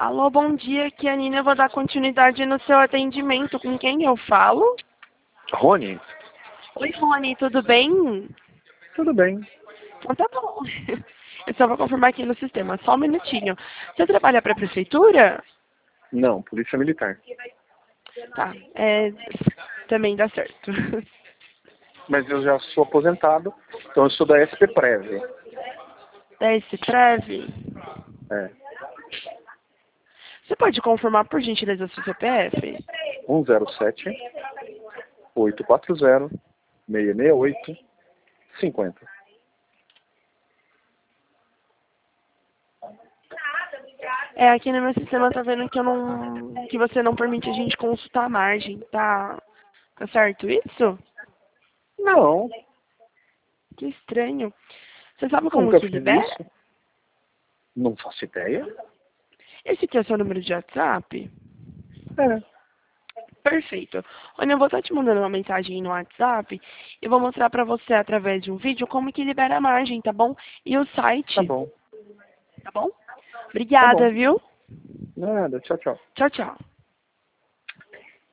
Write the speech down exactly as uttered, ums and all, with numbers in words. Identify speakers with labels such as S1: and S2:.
S1: Alô, bom dia, aqui é a Nina, eu vou dar continuidade no seu atendimento. Com quem eu falo?
S2: Rony?
S1: Oi, Rony, tudo bem?
S2: Tudo bem.
S1: Então tá bom. Eu só vou confirmar aqui no sistema, só um minutinho. Você trabalha para a prefeitura?
S2: Não, polícia militar.
S1: Tá, é, também dá certo.
S2: Mas eu já sou aposentado, então eu sou da S P Prev.
S1: Da esse Prev?
S2: É.
S1: Você pode confirmar, por gentileza, o seu C P F?
S2: um zero sete, oito quatro zero, seis seis oito, cinco zero.
S1: É, aqui no meu sistema tá vendo que eu não. Que você não permite a gente consultar a margem, tá? Tá certo isso?
S2: Não,
S1: Que estranho. Você sabe como
S2: nunca
S1: que
S2: fiz
S1: libera?
S2: isso. Não faço ideia.
S1: Esse aqui é o seu número de WhatsApp?
S2: É,
S1: Perfeito. Olha, eu vou estar te mandando uma mensagem no WhatsApp e vou mostrar pra você através de um vídeo como que libera a margem, tá bom? E o
S2: tá
S1: site,
S2: bom.
S1: tá bom?
S2: Tá
S1: Obrigada,
S2: bom.
S1: viu?
S2: Nada, tchau, tchau.
S1: Tchau, tchau.